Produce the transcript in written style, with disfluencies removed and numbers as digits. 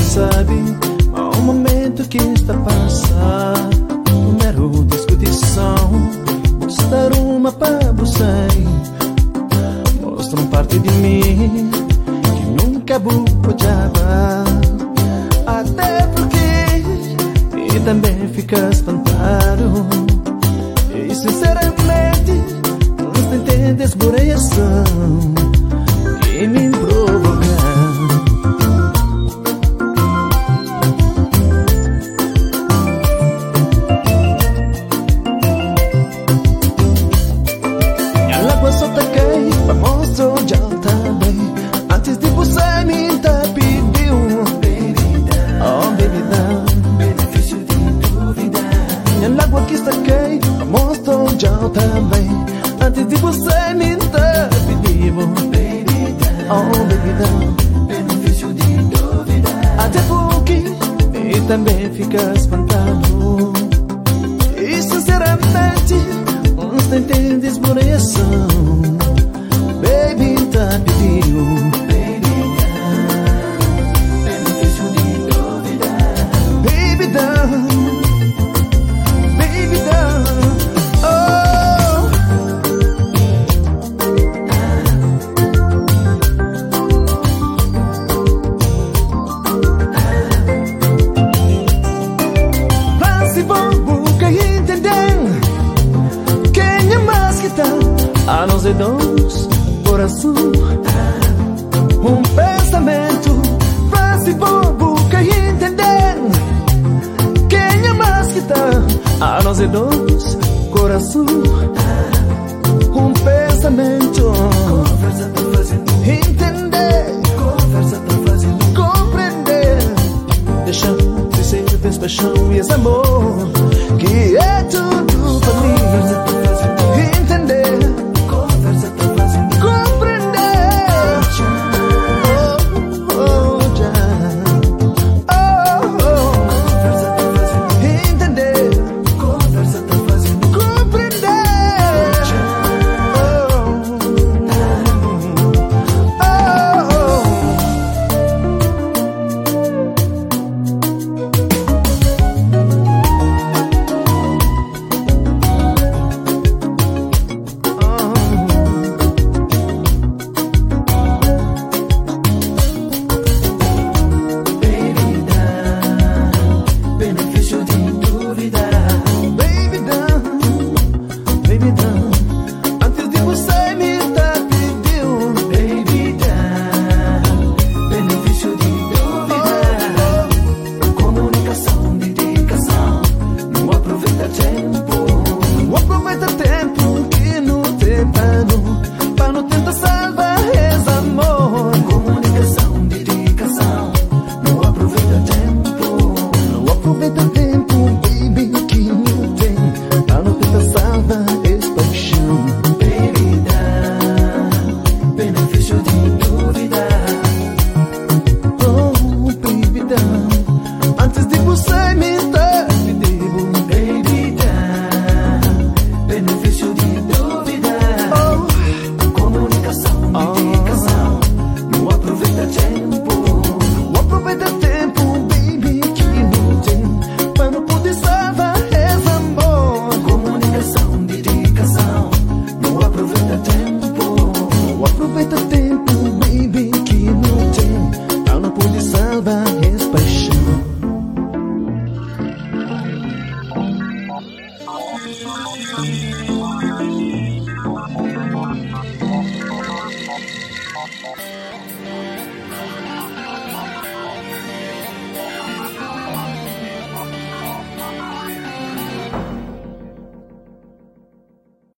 sabe ao momento que está a passar. Não quero discussão, mostrar uma para você. Mostra uma parte de mim que nunca vou odiar. Até porque e também fica espantado. E sinceramente não entendes por reação que me provoca. Também, antes de você me dar pedido, oh baby, dá benefício de dúvida. Até porque e também fica espantado. E sinceramente não entendes por reação. Baby, tá pedindo, benefício de dúvida. Baby, dá, baby, dá. A nós dois, coração, pensamento, frase bobo que entender. Quem é mais que tá? A nós dois, coração, pensamento. Conversa tá fazendo entender, conversa tá fazendo compreender. Deixa de ser paixão e esse amor que é tudo pra mim. Conversa tá fazendo entender.